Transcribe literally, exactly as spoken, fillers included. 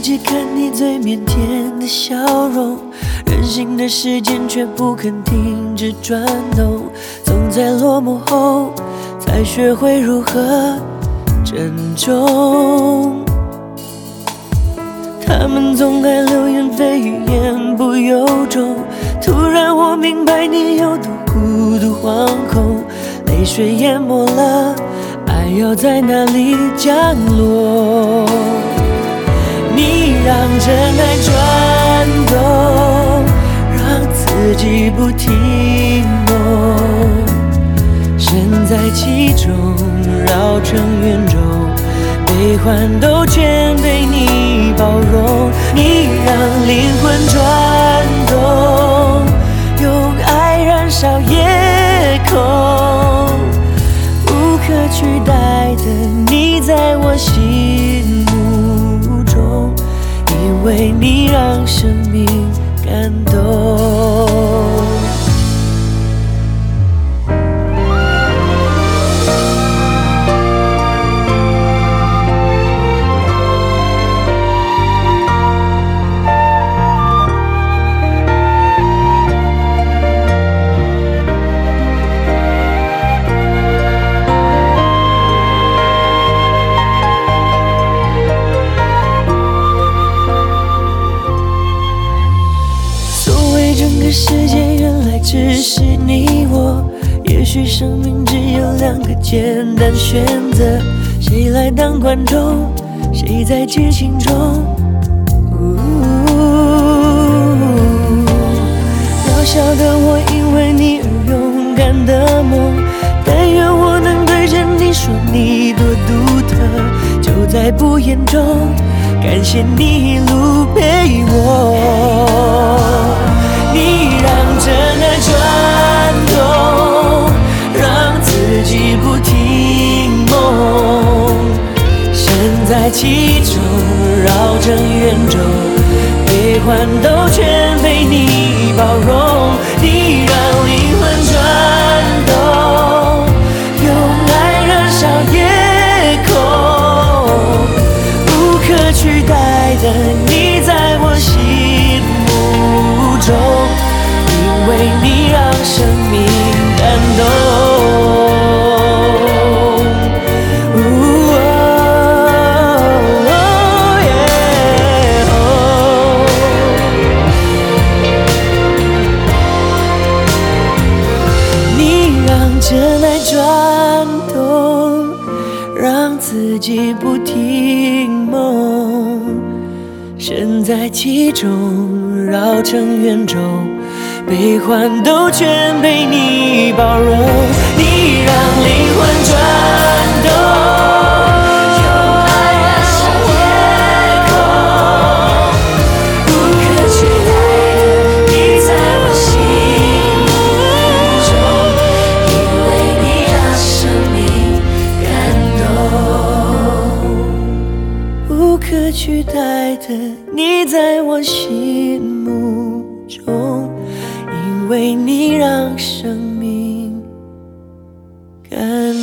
己看你最腼腆的笑容，任性的时间却不肯停止转动，总在落寞后才学会如何珍重。他们总爱流言蜚语，言不由衷，突然我明白你有多孤独惶恐，泪水淹没了爱要在哪里降落。你让真爱转动，让自己不停梦，身在其中绕成圆周，悲欢都全被你包容。你让灵魂转动，用爱燃烧夜空，无可取代的你在我心目中，因为你让生命感动。整个世界原来只是你我，也许生命只有两个简单选择，谁来当观众，谁在剧情中。渺小的我因为你而勇敢的梦，但愿我能对着你说你多独特，就在不言中感谢你一路陪我。你让真爱转动，让自己不停梦，身在其中绕成圆周，悲欢都全被你包容。你让灵魂转动，用爱燃烧夜空，无可取代的你在我心目中，因为你让生命感动。你让真爱转动，让自己不停梦，身在其中绕成圆周，悲欢都全被你包容。你让灵魂转动，用爱燃烧夜空，无可取代的你在我心目中，因为你让生命感动，无可取代的你在我心目中，因为你让生命感